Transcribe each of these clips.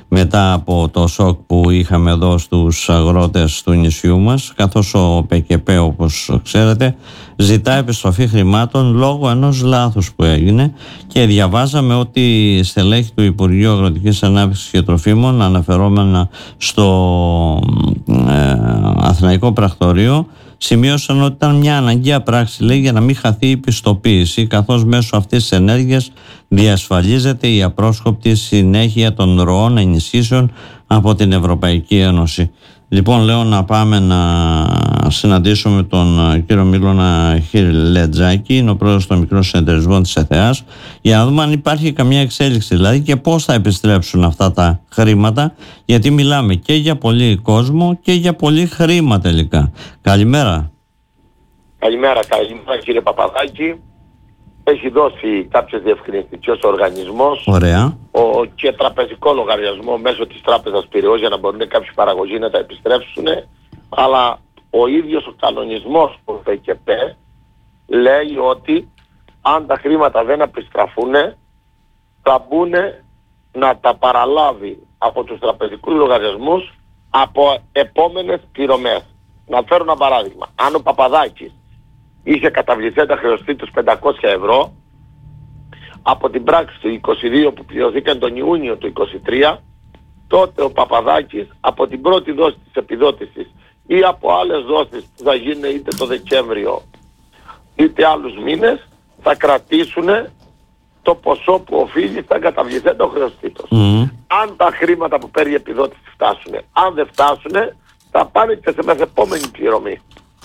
μετά από το σοκ που είχαμε εδώ στους αγρότες του νησιού μας, καθώς ο ΠΚΠ, όπως ξέρετε, ζητά επιστροφή χρημάτων λόγω ενός λάθους που έγινε, και διαβάζαμε ότι στελέχη του Υπουργείου Αγροτικής Ανάπτυξης και Τροφίμων, αναφερόμενα στο Αθηναϊκό Πρακτορείο, σημείωσαν ότι ήταν μια αναγκαία πράξη, λέει, για να μην χαθεί η πιστοποίηση, καθώς μέσω αυτής της ενέργειας διασφαλίζεται η απρόσκοπτη συνέχεια των ροών ενισχύσεων από την Ευρωπαϊκή Ένωση. Λοιπόν, λέω να πάμε να συναντήσουμε τον κύριο Μίλωνα Χιλετζάκη, είναι ο πρόεδρος των μικρών συνεταιρισμών της ΕΘΕΑΣ, για να δούμε αν υπάρχει καμία εξέλιξη, δηλαδή, και πώς θα επιστρέψουν αυτά τα χρήματα, γιατί μιλάμε και για πολύ κόσμο και για πολύ χρήμα τελικά. Καλημέρα. Καλημέρα κύριε Παπαδάκη. Έχει δώσει κάποιες διευκρινιστικές ο οργανισμός. Ωραία. Και τραπεζικό λογαριασμό μέσω της τράπεζας Πειραιώς, για να μπορούν κάποιοι παραγωγοί να τα επιστρέψουν. Αλλά ο ίδιος ο κανονισμός του ΠΚΠ λέει ότι αν τα χρήματα δεν επιστραφούν, θα μπουν να τα παραλάβει από τους τραπεζικούς λογαριασμούς από επόμενες πληρωμές. Να φέρω ένα παράδειγμα. Αν ο Παπαδάκης είχε καταβληθέντα χρεωστεί τους 500 ευρώ, από την πράξη του 22 που πληρωθήκαν τον Ιούνιο του 23, τότε ο Παπαδάκης από την πρώτη δόση της επιδότησης ή από άλλες δόσεις που θα γίνουν είτε το Δεκέμβριο είτε άλλους μήνες, θα κρατήσουν το ποσό που οφείλει στα καταβληθέντα χρεωστήτως. Αν τα χρήματα που παίρνει η επιδότηση φτάσουν, αν δεν φτάσουν, θα πάνε και σε μεθεπόμενη πληρωμή.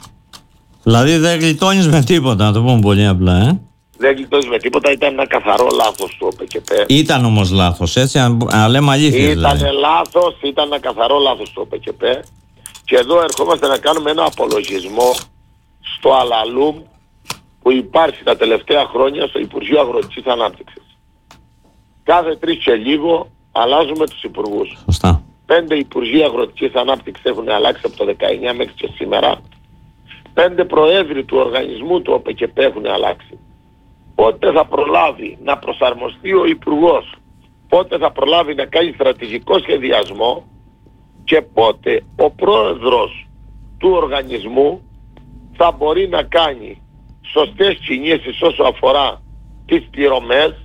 Δηλαδή δεν γλιτώνεις με τίποτα, να το πούμε πολύ απλά, Δεν γλιτώνεις με τίποτα, ήταν ένα καθαρό λάθος του ΟΠΚΠ. Ήταν όμως λάθος, έτσι, αν λέμε αλήθεια. Ήταν λάθος, ήταν ένα καθαρό λάθος του ΟΠΚΠ. Και εδώ ερχόμαστε να κάνουμε ένα απολογισμό στο αλαλούμ που υπάρχει τα τελευταία χρόνια στο Υπουργείο Αγροτικής Ανάπτυξης. Κάθε 3 και λίγο αλλάζουμε τους υπουργούς. Σωστά. 5 Υπουργοί Αγροτικής Ανάπτυξης έχουν αλλάξει από το 19 μέχρι και σήμερα. 5 προέδροι του οργανισμού του ΟΠΚΠ έχουν αλλάξει. Πότε θα προλάβει να προσαρμοστεί ο υπουργός, πότε θα προλάβει να κάνει στρατηγικό σχεδιασμό και πότε ο πρόεδρος του οργανισμού θα μπορεί να κάνει σωστές κινήσεις όσο αφορά τις πληρωμές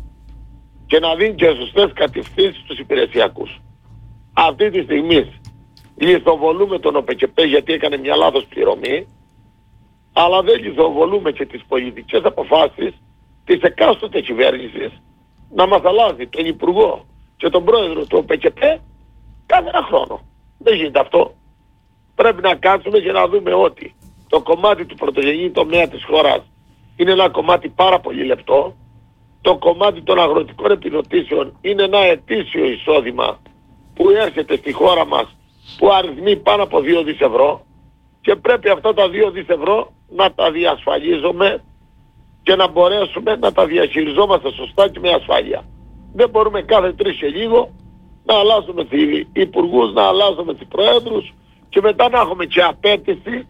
και να δίνει και σωστές κατευθύνσεις στους υπηρεσιακούς. Αυτή τη στιγμή λιθοβολούμε τον ΟΠΚΠ γιατί έκανε μια λάθος πληρωμή, αλλά δεν λιθοβολούμε και τις πολιτικές αποφάσεις της εκάστοτε κυβέρνησης να μας αλλάζει τον υπουργό και τον πρόεδρο του ΟΠΚΠ κάθε ένα χρόνο. Δεν γίνεται αυτό. Πρέπει να κάτσουμε και να δούμε ότι το κομμάτι του πρωτογενή τομέα της χώρας είναι ένα κομμάτι πάρα πολύ λεπτό. Το κομμάτι των αγροτικών επιδοτήσεων είναι ένα ετήσιο εισόδημα που έρχεται στη χώρα μας που αριθμεί πάνω από 2 δις ευρώ και πρέπει αυτά τα 2 δις ευρώ να τα διασφαλίζουμε και να μπορέσουμε να τα διαχειριζόμαστε σωστά και με ασφάλεια. Δεν μπορούμε κάθε 3 και λίγο να αλλάζουμε τους υπουργούς, να αλλάζουμε τους προέδρους και μετά να έχουμε και απέτηση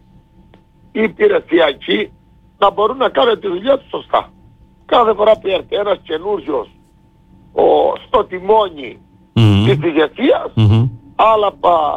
υπηρεσιακή να μπορούν να κάνουν τη δουλειά τους σωστά. Κάθε φορά που έρθει ένας καινούριος στο τιμόνι της ηγεσίας, άλλα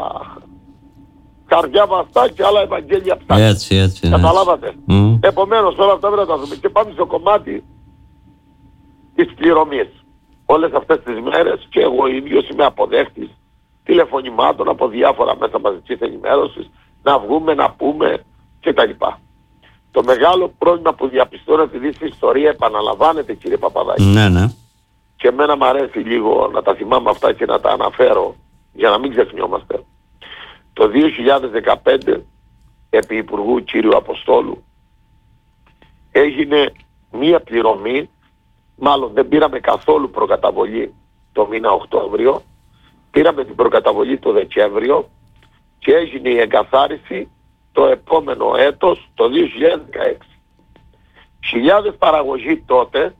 καρδιά βαστά και άλλα Ευαγγέλια ψάχνει. Έτσι. Καταλάβατε. Επομένως όλα αυτά πρέπει να τα δούμε. Και πάμε στο κομμάτι της πληρωμής. Όλες αυτές τις μέρες και εγώ ίδιος είμαι αποδέχτης τηλεφωνημάτων από διάφορα μέσα μαζικής ενημέρωσης να βγούμε, να πούμε κτλ. Το μεγάλο πρόβλημα που διαπιστώνω, επειδή στην ιστορία επαναλαμβάνεται, κύριε Παπαδάκη, ναι. και εμένα μου αρέσει λίγο να τα θυμάμαι αυτά και να τα αναφέρω για να μην ξεχνιόμαστε. Το 2015 επί Υπουργού κύριου Αποστόλου έγινε μία πληρωμή, μάλλον δεν πήραμε καθόλου προκαταβολή το μήνα Οκτώβριο, πήραμε την προκαταβολή το Δεκέμβριο και έγινε η εγκαθάριση το επόμενο έτος, το 2016. Χιλιάδες παραγωγοί τότε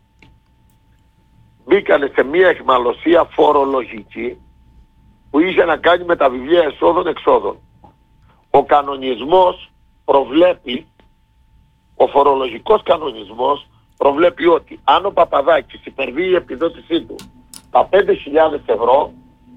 μπήκανε σε μία αιχμαλωσία φορολογική που είχε να κάνει με τα βιβλία εσόδων-εξόδων. Ο κανονισμός προβλέπει, ο φορολογικός κανονισμός προβλέπει ότι αν ο Παπαδάκης υπερβεί η επιδότησή του τα 5.000 ευρώ,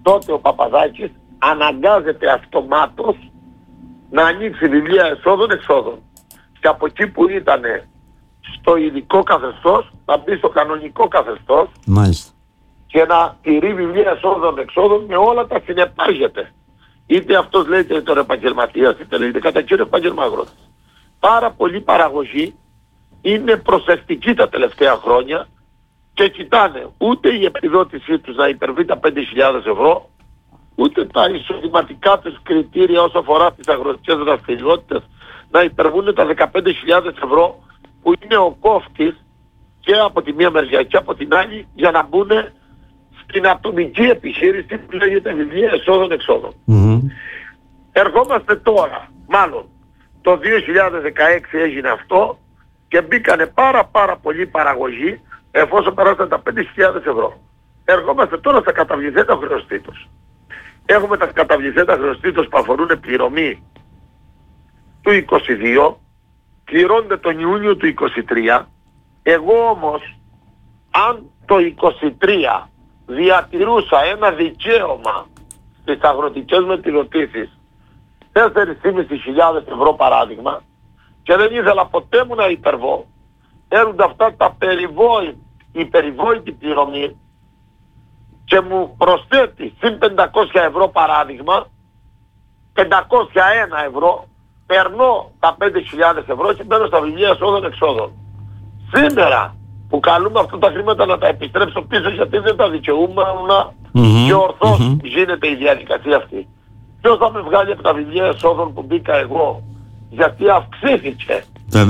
τότε ο Παπαδάκης αναγκάζεται αυτομάτως να ανοίξει βιβλία εσόδων-εξόδων. Και από εκεί που ήταν στο ειδικό καθεστώς θα μπει στο κανονικό καθεστώς. Μάλιστα. Και να τηρεί βιβλία εσόδων-εξόδων με όλα τα συνεπάγεται. Είτε αυτός λέγεται τώρα επαγγελματίας, είτε λέγεται κατά κύριο επάγγελμα αγρότης. Πάρα πολλοί παραγωγοί είναι προσεκτικοί τα τελευταία χρόνια και κοιτάνε ούτε η επιδότησή τους να υπερβεί τα 5.000 ευρώ, ούτε τα εισοδηματικά τους κριτήρια όσο αφορά τις αγροτικές δραστηριότητες να υπερβούν τα 15.000 ευρώ που είναι ο κόφτης και από τη μία μεριά και από την άλλη για να μπουν στην ατομική επιχείρηση που λέγεται βιβλία εσόδων-εξόδων. Ερχόμαστε τώρα, μάλλον το 2016 έγινε αυτό και μπήκανε πάρα πολλοί παραγωγοί εφόσον περάσαν τα 5.000 ευρώ. Ερχόμαστε τώρα στα καταβληθέντα χρεωστήτως. Έχουμε τα καταβληθέντα χρεωστήτως που αφορούν πληρωμή του 22, πληρώνεται τον Ιούνιο του 23. Εγώ όμως, αν το 23 διατηρούσα ένα δικαίωμα στις αγροτικές με επιδοτήσεις 4.500 ευρώ παράδειγμα και δεν ήθελα ποτέ μου να υπερβώ, έρχονται αυτά τα η περιβόητη πληρωμή και μου προσθέτει συν 500 ευρώ παράδειγμα, 501 ευρώ, περνώ τα 5.000 ευρώ και μπαίνω στα βιβλία εσόδων-εξόδων. Σήμερα που καλούμε αυτά τα χρήματα να τα επιστρέψω πίσω γιατί δεν τα δικαιούμενα και ορθώς γίνεται η διαδικασία αυτή. Ποιος θα με βγάλει από τα βιβλία εσόδων που μπήκα εγώ, γιατί αυξήθηκε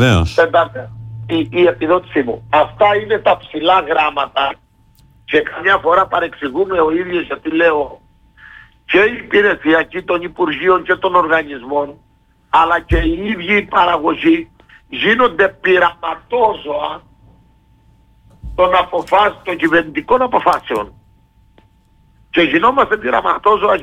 η επιδότησή μου. Αυτά είναι τα ψηλά γράμματα και καμιά φορά παρεξηγούμε ο ίδιος γιατί λέω και οι υπηρεσιακοί των Υπουργείων και των οργανισμών αλλά και οι ίδιοι οι παραγωγοί γίνονται πειραματόζωα των κυβερνητικών αποφάσεων. Και γινόμαστε πειραματόζωα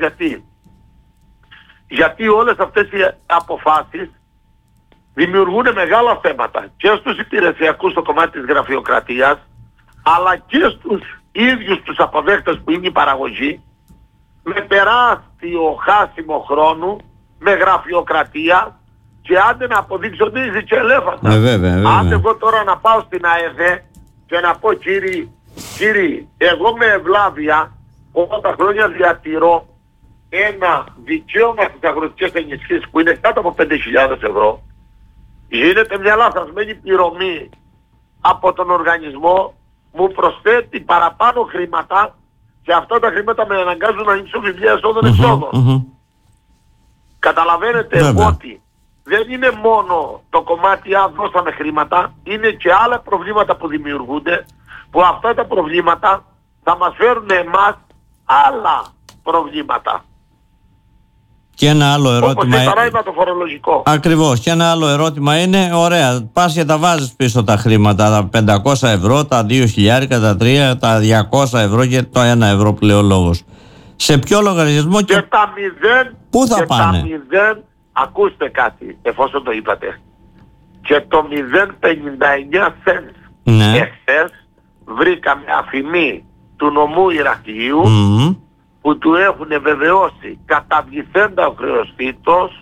γιατί όλες αυτές οι αποφάσεις δημιουργούν μεγάλα θέματα και στους υπηρεσιακούς στο κομμάτι της γραφειοκρατίας αλλά και στους ίδιους τους αποδέκτες που είναι η παραγωγή με τεράστιο χάσιμο χρόνου, με γραφειοκρατία και άντε να αποδείξω ότι είσαι και ελέφαντα. Άντε εγώ τώρα να πάω στην ΑΕΔ και να πω κύριοι, εγώ με ευλάβεια όλα τα χρόνια διατηρώ ένα δικαίωμα στις αγροτικές ενισχύσεις που είναι κάτω από 5.000 ευρώ. Γίνεται μια λαθασμένη πληρωμή από τον οργανισμό, μου προσθέτει παραπάνω χρήματα και αυτά τα χρήματα με αναγκάζουν να ανοίξω βιβλία εσόδων-εξόδων. Καταλαβαίνετε ότι δεν είναι μόνο το κομμάτι αν δώσαμε χρήματα, είναι και άλλα προβλήματα που δημιουργούνται, που αυτά τα προβλήματα θα μας φέρουν εμάς άλλα προβλήματα. Και ένα άλλο ερώτημα. Όπως παράδειγμα το φορολογικό. Ακριβώς. Και ένα άλλο ερώτημα είναι, ωραία, πας και τα βάζεις πίσω τα χρήματα, τα 500 ευρώ, τα 2.000, τα 3, τα 200 ευρώ και το 1 ευρώ πλέον λόγος. Σε ποιο λογαριασμό και τα 0, πού θα πάνε? Τα 0, ακούστε κάτι, εφόσον το είπατε. Και το 0,59 cents εχθές βρήκαμε αφημί του νομού Ηρακλείου που του έχουν βεβαιώσει καταβληθέντα ο χρεωστήτος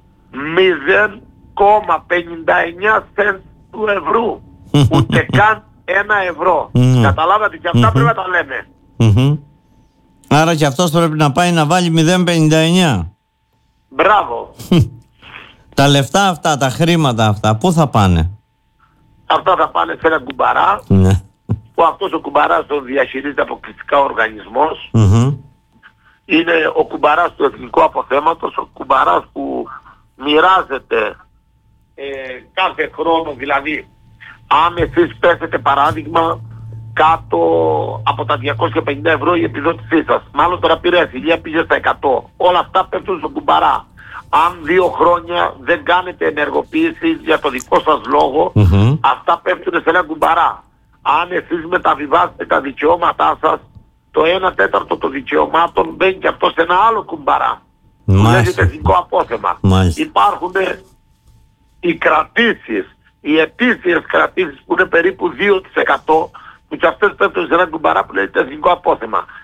0,59 cents του ευρώ. Ούτε καν 1 ευρώ. Καταλάβατε, και αυτά πρέπει να τα λέμε. Άρα και αυτός πρέπει να πάει να βάλει 0,59. Μπράβο. Τα λεφτά αυτά, τα χρήματα αυτά, πού θα πάνε? Αυτά θα πάνε σε ένα κουμπαρά που αυτός ο κουμπαράς τον διαχειρίζεται αποκλειστικά ο οργανισμός. Είναι ο κουμπαράς του εθνικού αποθέματος, ο κουμπαράς που μοιράζεται κάθε χρόνο, δηλαδή αν εσείς πέσετε παράδειγμα κάτω από τα 250 ευρώ η επιδότησή σας, μάλλον τώρα πήρε ασυλία, πήγε στα 100, όλα αυτά πέφτουν στον κουμπαρά. Αν 2 χρόνια δεν κάνετε ενεργοποίηση για το δικό σας λόγο, αυτά πέφτουν σε ένα κουμπαρά. Αν εσείς μεταβιβάσετε τα δικαιώματά σας, το 1/4 των δικαιωμάτων μπαίνει και αυτό σε ένα άλλο κουμπαρά. Που λέγεται εθνικό απόθεμα. Υπάρχουν οι κρατήσεις, οι ετήσιες κρατήσεις που είναι περίπου 2%, που και αυτές πέφτουν σε ένα κουμπαρά που λέγεται εθνικό απόθεμα.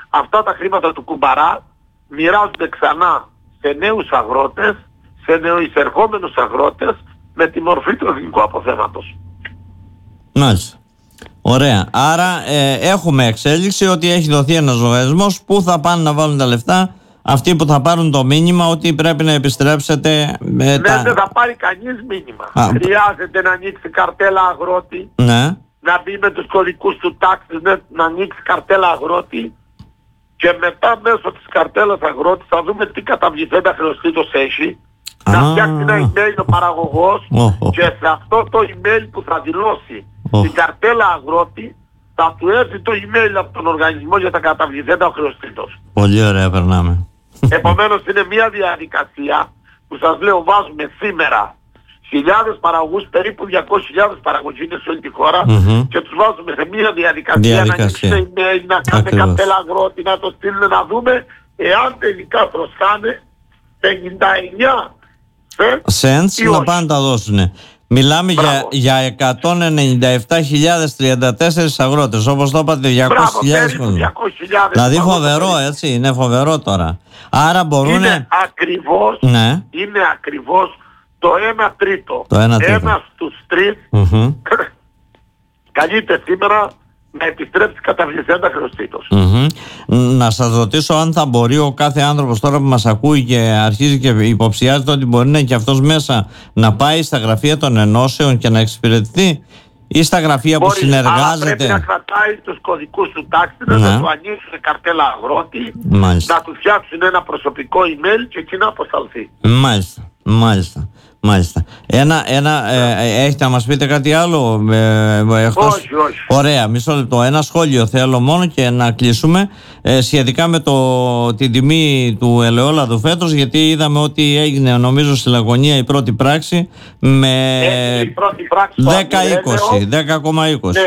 αυτά τα χρήματα του κουμπαρά μοιράζονται ξανά σε νέους αγρότες, σε νεοεισερχόμενους αγρότες με τη μορφή του εθνικού αποθέματος. Μάλιστα. Ωραία. Άρα έχουμε εξέλιξη ότι έχει δοθεί ένας λογαριασμός που θα πάνε να βάλουν τα λεφτά αυτοί που θα πάρουν το μήνυμα ότι πρέπει να επιστρέψετε. Δεν θα πάρει κανείς μήνυμα. Χρειάζεται να ανοίξει καρτέλα αγρότη, να μπει με τους κωδικούς του τάξης, να ανοίξει καρτέλα αγρότη και μετά μέσω της καρτέλας αγρότη θα δούμε τι καταβληθέντα χρεωστήτως έχει. Να φτιάξει ένα email ο παραγωγός και σε αυτό το email που θα δηλώσει την καρτέλα αγρότη θα του έρθει το email από τον οργανισμό για τα καταβληθέντα χρεωστήτως. Πολύ ωραία, περνάμε. Επομένως είναι μια διαδικασία που σας λέω βάζουμε σήμερα χιλιάδες παραγωγούς, περίπου 200.000 παραγωγοί είναι σε όλη τη χώρα και τους βάζουμε σε μια διαδικασία να ανοίξουν email, να κάνουν καρτέλα αγρότη, να το στείλουν να δούμε εάν τελικά προσκάνε 59 cents να πάνε τα δώσουν. Μιλάμε για 197.034 αγρότες, όπως το είπατε, 200.000 κόσμοι. Δηλαδή φοβερό, έτσι, είναι φοβερό τώρα. Άρα μπορούν... Είναι ακριβώς το 1 τρίτο. Ένας στους 3 καλείται σήμερα να επιστρέψει καταβληθέντα χρεωστήτως. Να σας ρωτήσω αν θα μπορεί ο κάθε άνθρωπος τώρα που μας ακούει και αρχίζει και υποψιάζεται ότι μπορεί να είναι και αυτός μέσα να πάει στα γραφεία των ενώσεων και να εξυπηρετηθεί ή στα γραφεία που συνεργάζεται. Πρέπει να κρατάει τους κωδικούς του τάξη, να του ανοίξουν καρτέλα αγρότη, να του φτιάξουν ένα προσωπικό email και εκεί να αποσταλθεί. Μάλιστα. Έχετε να μας πείτε κάτι άλλο Όχι. Ωραία, μισό λεπτό. Ένα σχόλιο θέλω μόνο και να κλείσουμε σχετικά με την τιμή του ελαιόλαδου φέτος, γιατί είδαμε ότι έγινε νομίζω στη Λαγωνία η πρώτη πράξη με 10,20. Ναι, είναι 10,20.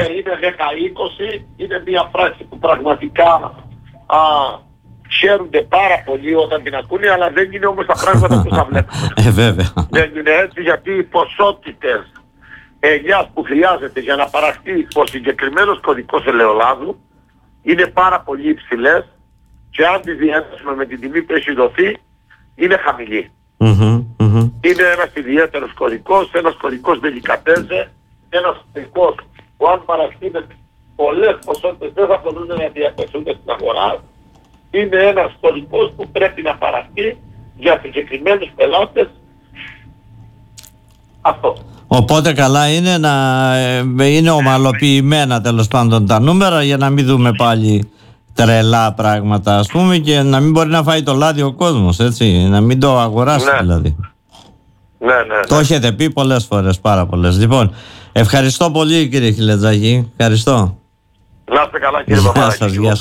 Είναι μια πράξη που πραγματικά χαίρονται πάρα πολύ όταν την ακούνε, αλλά δεν είναι όμως τα πράγματα που θα βλέπουμε. Βέβαια. Δεν είναι έτσι, γιατί οι ποσότητες ελιάς που χρειάζεται για να παραχθεί ο συγκεκριμένος κωδικός ελαιολάδου είναι πάρα πολύ υψηλές και αν τις διένωσουμε με την τιμή που έχει δοθεί είναι χαμηλή. Είναι ένας ιδιαίτερος κωδικός, ένας κωδικός δελικατέζε, ένας κωδικός που αν παραχθεί με πολλές ποσότητες δεν θα μπορούν να διατεθούνται στην αγορά. Είναι ένας κωδικός που πρέπει να παραχθεί για συγκεκριμένους πελάτες. Αυτό. Οπότε καλά είναι να είναι ομαλοποιημένα τέλος πάντων τα νούμερα για να μην δούμε πάλι τρελά πράγματα, ας πούμε, και να μην μπορεί να φάει το λάδι ο κόσμος, έτσι, να μην το αγοράσει δηλαδή. Ναι. Το έχετε πει πολλές φορές, πάρα πολλές. Λοιπόν, ευχαριστώ πολύ κύριε Χιλετζάκη. Ευχαριστώ. Να είστε καλά κύριε Παπαδάκη.